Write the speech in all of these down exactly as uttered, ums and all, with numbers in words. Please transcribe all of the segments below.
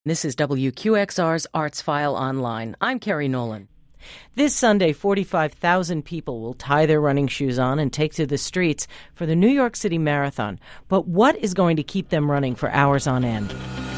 This is W Q X R's Arts File Online. I'm Carrie Nolan. This Sunday, forty-five thousand people will tie their running shoes on and take to the streets for the New York City Marathon. But what is going to keep them running for hours on end?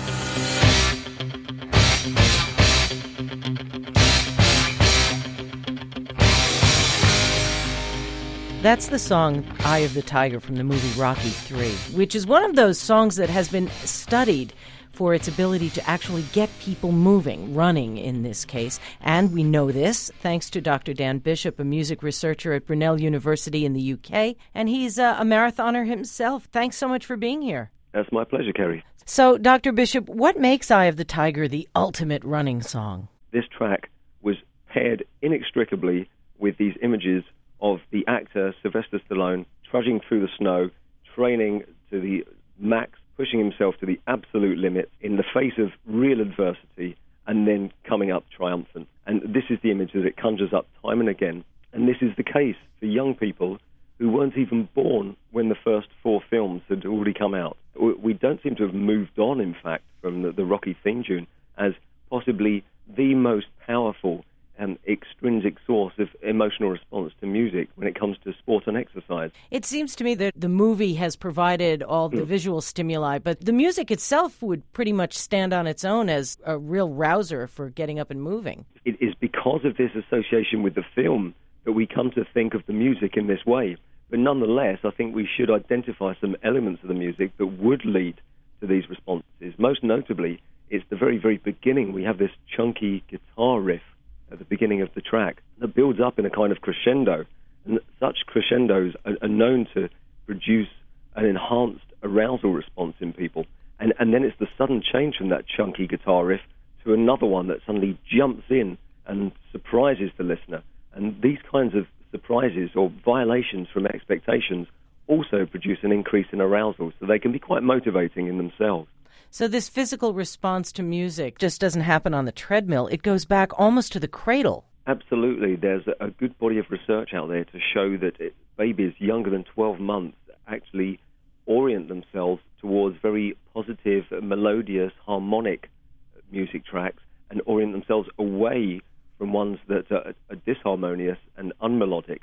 That's the song Eye of the Tiger from the movie Rocky three, which is one of those songs that has been studied for its ability to actually get people moving, running in this case. And we know this thanks to Doctor Dan Bishop, a music researcher at Brunel University in the U K, and he's uh, a marathoner himself. Thanks so much for being here. That's my pleasure, Kerry. So, Doctor Bishop, what makes Eye of the Tiger the ultimate running song? This track was paired inextricably with these images of the actor Sylvester Stallone trudging through the snow, training to the max, pushing himself to the absolute limit in the face of real adversity, and then coming up triumphant. And this is the image that it conjures up time and again. And this is the case for young people who weren't even born when the first four films had already come out. We don't seem to have moved on, in fact, from the, the Rocky theme tune as possibly the most powerful and extrinsic source of emotional response to music when it comes to sport and exercise. It seems to me that the movie has provided all the mm. visual stimuli, but the music itself would pretty much stand on its own as a real rouser for getting up and moving. It is because of this association with the film that we come to think of the music in this way. But nonetheless, I think we should identify some elements of the music that would lead to these responses. Most notably, it's the very, very beginning. We have this chunky guitar riff at the beginning of the track that builds up in a kind of crescendo, and such crescendos are, are known to produce an enhanced arousal response in people. And, and then it's the sudden change from that chunky guitar riff to another one that suddenly jumps in and surprises the listener. And these kinds of surprises or violations from expectations also produce an increase in arousal, so they can be quite motivating in themselves. So this physical response to music just doesn't happen on the treadmill. It goes back almost to the cradle. Absolutely. There's a good body of research out there to show that it, babies younger than twelve months actually orient themselves towards very positive, melodious, harmonic music tracks and orient themselves away from ones that are, are disharmonious and unmelodic.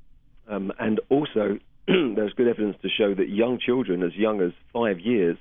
Um, and also, there's good evidence to show that young children as young as five years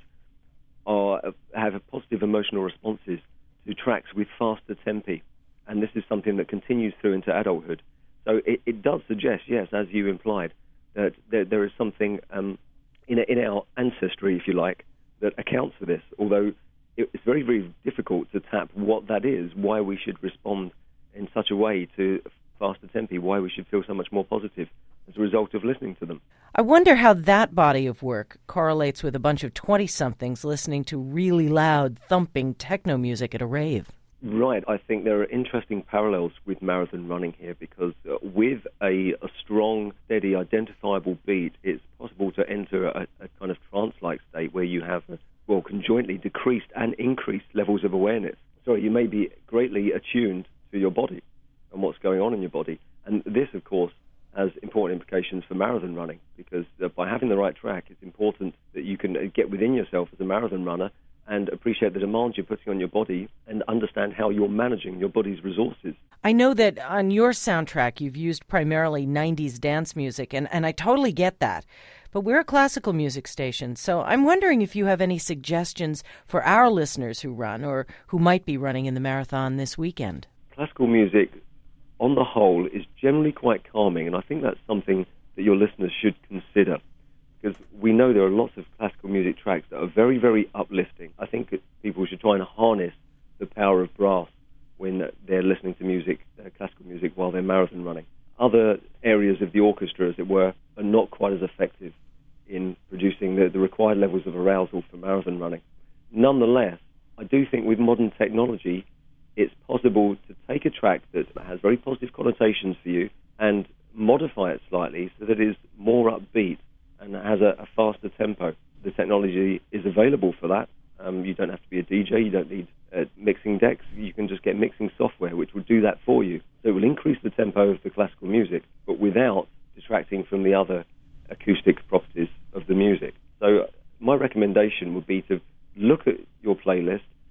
Are, have positive emotional responses to tracks with faster tempi. And this is something that continues through into adulthood. So it, it does suggest, yes, as you implied, that there, there is something um, in, in our ancestry, if you like, that accounts for this, although it, it's very, very difficult to tap what that is, why we should respond in such a way to faster tempi, why we should feel so much more positive as a result of listening to them. I wonder how that body of work correlates with a bunch of twenty-somethings listening to really loud, thumping techno music at a rave. Right. I think there are interesting parallels with marathon running here because uh, with a, a strong, steady, identifiable beat, it's possible to enter a, a kind of trance-like state where you have, uh, well, conjointly decreased and increased levels of awareness. So you may be greatly attuned to your body and what's going on in your body. And this, of course, has important implications for marathon running because uh, by having the right track, it's important that you can uh, get within yourself as a marathon runner and appreciate the demands you're putting on your body and understand how you're managing your body's resources. I know that on your soundtrack you've used primarily nineties dance music, and, and I totally get that. But we're a classical music station, so I'm wondering if you have any suggestions for our listeners who run or who might be running in the marathon this weekend. Classical music on the whole, is generally quite calming, and I think that's something that your listeners should consider, because we know there are lots of classical music tracks that are very, very uplifting. I think that people should try and harness the power of brass when they're listening to music, uh, classical music, while they're marathon running. Other areas of the orchestra, as it were, are not quite as effective in producing the, the required levels of arousal for marathon running. Nonetheless, I do think with modern technology, it's possible to take a track that has very positive connotations for you and modify it slightly so that it is more upbeat and has a, a faster tempo. The technology is available for that. Um, you don't have to be a D J. You don't need uh, mixing decks. You can just get mixing software, which will do that for you. So it will increase the tempo of the classical music, but without distracting from the other acoustic properties of the music. So my recommendation would be to look at your playlist and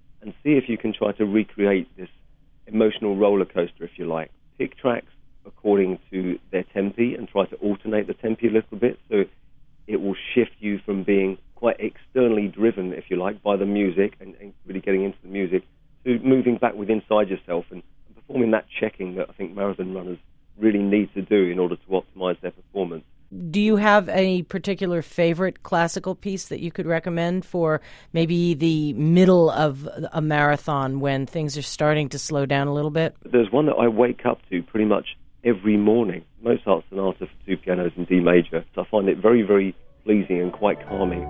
see if you can try to recreate this emotional roller coaster, if you like. Pick tracks according to their tempi and try to alternate the tempi a little bit, so it will shift you from being quite externally driven, if you like, by the music and, and really getting into the music, to moving back with inside yourself and, and performing that checking that I think marathon runners really need to do in order to optimize their performance. Do you have a particular favorite classical piece that you could recommend for maybe the middle of a marathon when things are starting to slow down a little bit? There's one that I wake up to pretty much every morning, Mozart's Sonata for two pianos in D major. So I find it very, very pleasing and quite calming.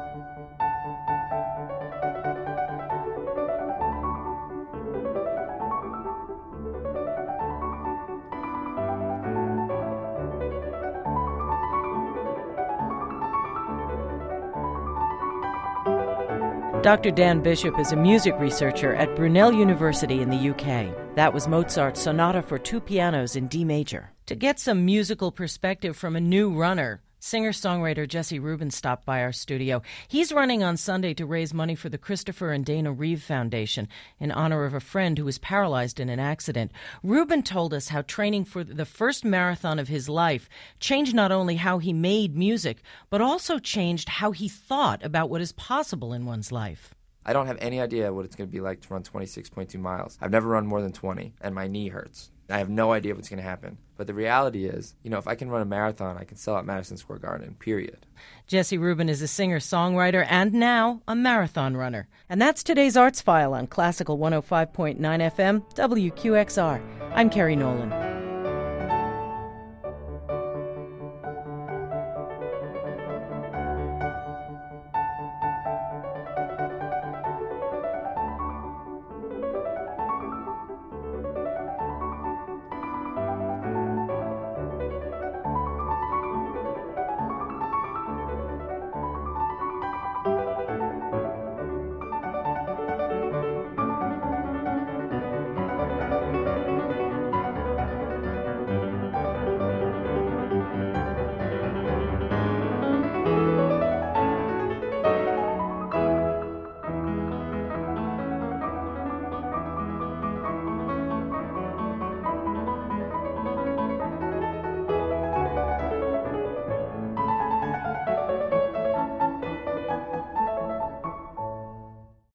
Doctor Dan Bishop is a music researcher at Brunel University in the U K. That was Mozart's Sonata for two pianos in D major. To get some musical perspective from a new runner, singer-songwriter Jesse Rubin stopped by our studio. He's running on Sunday to raise money for the Christopher and Dana Reeve Foundation in honor of a friend who was paralyzed in an accident. Rubin told us how training for the first marathon of his life changed not only how he made music, but also changed how he thought about what is possible in one's life. I don't have any idea what it's going to be like to run twenty-six point two miles. I've never run more than twenty, and my knee hurts. I have no idea what's going to happen. But the reality is, you know, if I can run a marathon, I can sell out Madison Square Garden, period. Jesse Rubin is a singer-songwriter and now a marathon runner. And that's today's Arts File on Classical one oh five point nine F M, W Q X R. I'm Carrie Nolan.